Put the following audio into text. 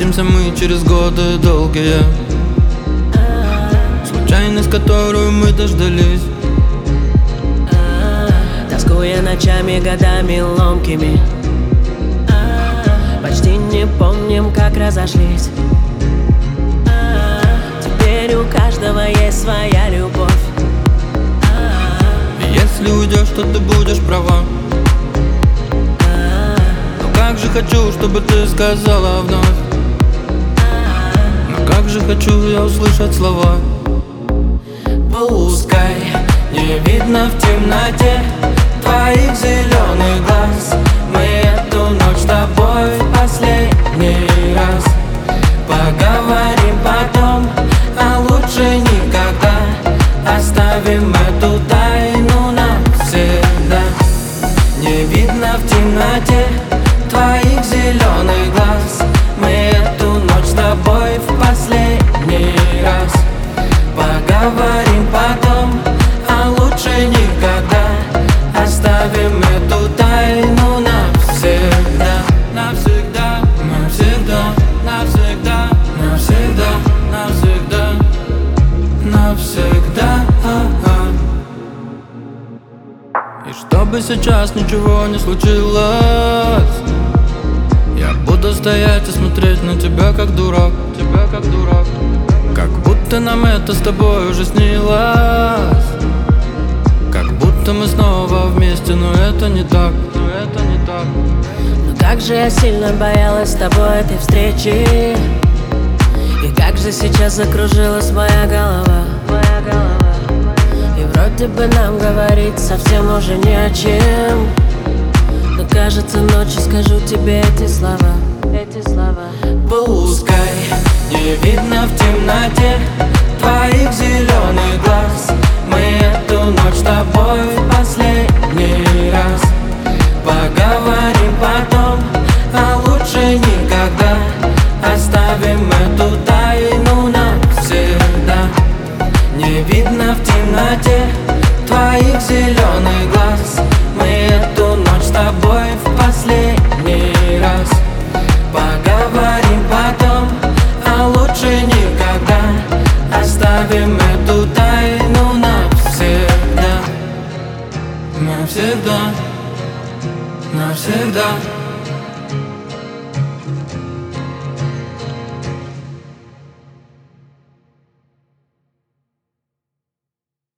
встретимся мы через годы долгие. Случайность, которую мы дождались. Тоскуя ночами, годами ломкими, почти не помним, как разошлись. Теперь у каждого есть своя любовь. Если уйдешь, то ты будешь права. Но как же хочу, чтобы ты сказала вновь. Но как же хочу я услышать слова. Пускай не видно в темноте твоих зеленых глаз, мы эту ночь с тобой в последний раз поговорим потом, а лучше никогда. Оставим эту тайну навсегда. Не видно в темноте твоих зеленых глаз, мы эту ночь с тобой в последний раз поговорим потом, а лучше никогда. Оставим эту тайну навсегда. Навсегда, навсегда, навсегда, навсегда, навсегда, навсегда. И чтобы сейчас ничего не случилось, я буду стоять и смотреть на тебя как дурак. Тебя как дурак. Как будто нам это с тобой уже снилось. Как будто мы снова вместе, но это не так. Но это не так. Но как же я сильно боялась с тобой этой встречи. И как же сейчас закружилась моя голова. И вроде бы нам говорить совсем уже не о чем, но кажется, ночью скажу тебе эти слова. Пускай не видно в темноте твоих зеленых глаз, мы эту ночь с тобой в последний раз поговорим потом, а лучше никогда. Оставим эту тайну навсегда. Не видно в темноте твоих зеленых глаз, мы эту ночь с тобой в последний раз поговорим потом, а лучше никогда. Оставим эту тайну навсегда. Навсегда, навсегда.